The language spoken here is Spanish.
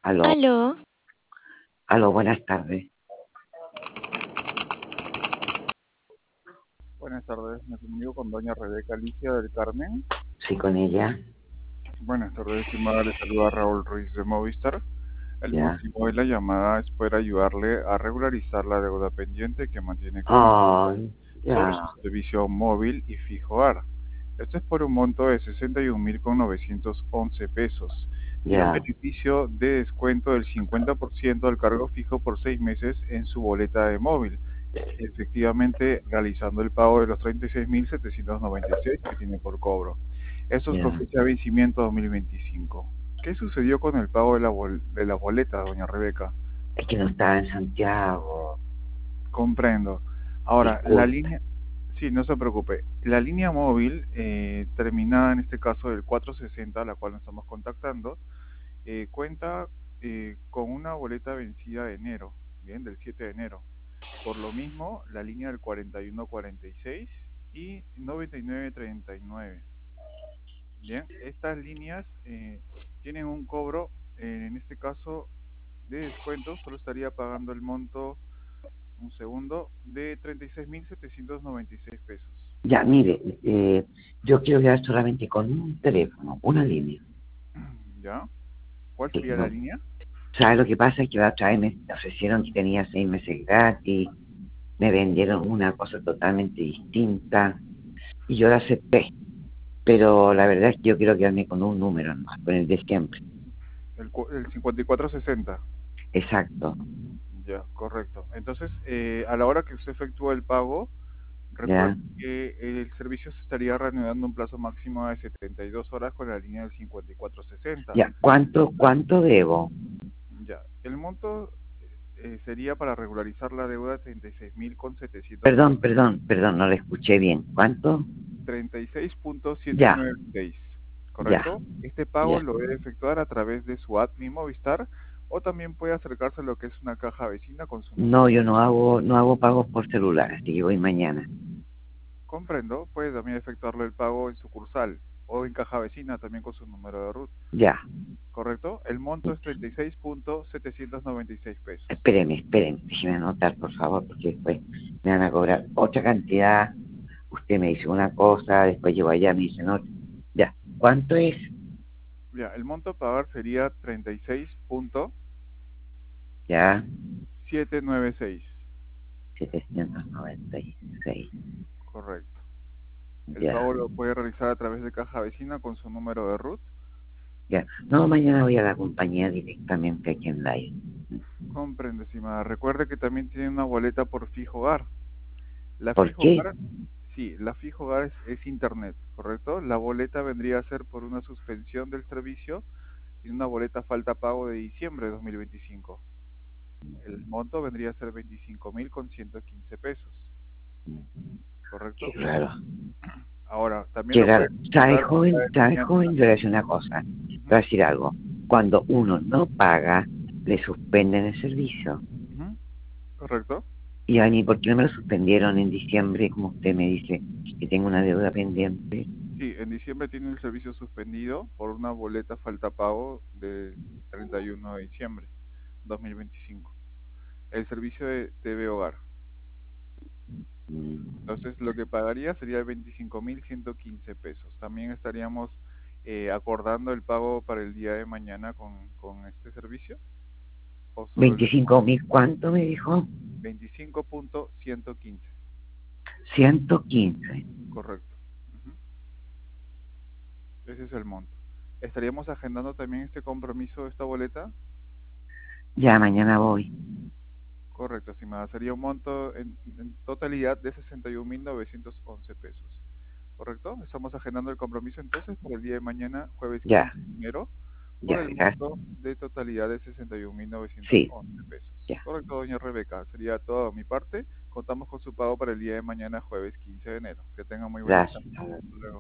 Aló, Aló, aló, buenas tardes. Buenas tardes, me comunico con doña Rebeca Alicia del Carmen. Sí, con ella, Buenas tardes, estimada, le saluda Raúl Ruiz de Movistar. El ya. motivo de la llamada es poder ayudarle a regularizar la deuda pendiente que mantiene con nosotros Ay, sobre su ya, servicio móvil y fijo hogar. Esto es por un monto de 61.911 pesos y un ya, beneficio de descuento del 50% del cargo fijo por 6 meses en su boleta de móvil, efectivamente realizando el pago de los 36.796 que tiene por cobro. Esto es con ya. fecha de vencimiento 2025. ¿Qué sucedió con el pago de la boleta, doña Rebeca? Es que no estaba en Santiago. Comprendo. Ahora, la Disculpe. línea, sí, no se preocupe. La línea móvil, terminada en este caso del 460, la cual nos estamos contactando, cuenta con una boleta vencida de enero, bien, del 7 de enero. Por lo mismo, la línea del 4146 y 9939. Bien, estas líneas tienen un cobro, en este caso de descuento, solo estaría pagando el monto, un segundo, de 36.796 pesos. Ya, mire, yo quiero quedar solamente con un teléfono, una línea. ¿Ya? ¿Cuál Sí, sería la no. línea? ¿Sabe lo que pasa? Es que la otra vez me ofrecieron que tenía 6 meses gratis, me vendieron una cosa totalmente distinta y yo la acepté. Pero la verdad es que yo quiero quedarme con un número nomás, con el de siempre. El 5460. Exacto, Ya, correcto. Entonces, a la hora que usted efectúa el pago, recuerde ya. que el servicio se estaría reanudando un plazo máximo de 72 horas con la línea del 5460. Ya, ¿cuánto debo? Ya, el monto sería para regularizar la deuda 36.000 con Perdón, no lo escuché bien. ¿Cuánto? 36.796, Ya, ya, ¿correcto? Este pago ya. lo debe efectuar a través de su app Mi Movistar o también puede acercarse a lo que es una caja vecina con su No, número. yo no hago pagos por celular, así que voy mañana. Comprendo, puede también efectuarlo el pago en sucursal o en caja vecina también con su número de RUT, Ya. ¿correcto? El monto es 36.796 pesos. Espéreme, déjeme anotar, por favor, porque después me van a cobrar otra cantidad. Usted me dice una cosa, después yo allá, me dicen otra. Ya. ¿Cuánto es? Ya, el monto a pagar sería Ya. 36.796, 796. correcto. El Ya, pago lo puede realizar a través de caja vecina con su número de RUT. ya. No, mañana voy a la compañía directamente aquí en Live. Comprende, estimada. Recuerde que también tiene una boleta por fijo hogar. La ¿Por fijo qué? hogar, sí, la fijo hogar es internet, ¿correcto? La boleta vendría a ser por una suspensión del servicio y una boleta falta pago de diciembre de 2025. El monto vendría a ser 25.000 con 115 pesos, Qué ¿correcto? raro. Ahora, también Qué lo puede raro. ¿Sabe, consultar el día joven? de ¿Sabe, mañana. joven? Yo le voy a decir una cosa. Le voy a Ujú, decir algo. Cuando uno no paga, le suspenden el servicio. ujú, ¿correcto? Y a mí, ¿por qué no me lo suspendieron en diciembre, como usted me dice, que tengo una deuda pendiente? Sí, en diciembre tiene el servicio suspendido por una boleta falta pago de 31 de diciembre 2025. El servicio de TV Hogar. Mm, Entonces, lo que pagaría sería 25.115 pesos. También estaríamos acordando el pago para el día de mañana con este servicio, o solo el 25.000, ¿cuánto me dijo? 25.115, 115. correcto. Ujú. Ese es el monto. ¿Estaríamos agendando también este compromiso, esta boleta? Ya, mañana voy. Correcto, estimada. Sería un monto en totalidad de 61.911 pesos. ¿Correcto? Estamos agendando el compromiso entonces para el día de mañana, jueves Ya, 15 de enero, por ya, el gracias. monto de totalidad de sesenta y un mil novecientos Sí, once pesos. ya. Correcto, doña Rebeca. Sería todo de mi parte. Contamos con su pago para el día de mañana, jueves 15 de enero. Que tenga muy buenas tardes. Gracias. Hasta luego.